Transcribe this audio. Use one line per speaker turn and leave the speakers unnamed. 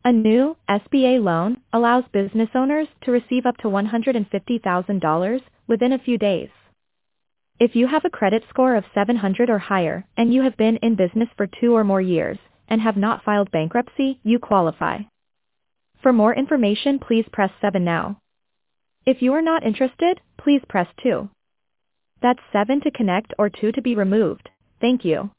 A new SBA loan allows business owners to receive up to $150,000 within a few days. If you have a credit score of 700 or higher and you have been in business for 2 or more years and have not filed bankruptcy, you qualify. For more information, please press 7 now. If you are not interested, please press 2. That's 7 to connect or 2 to be removed. Thank you.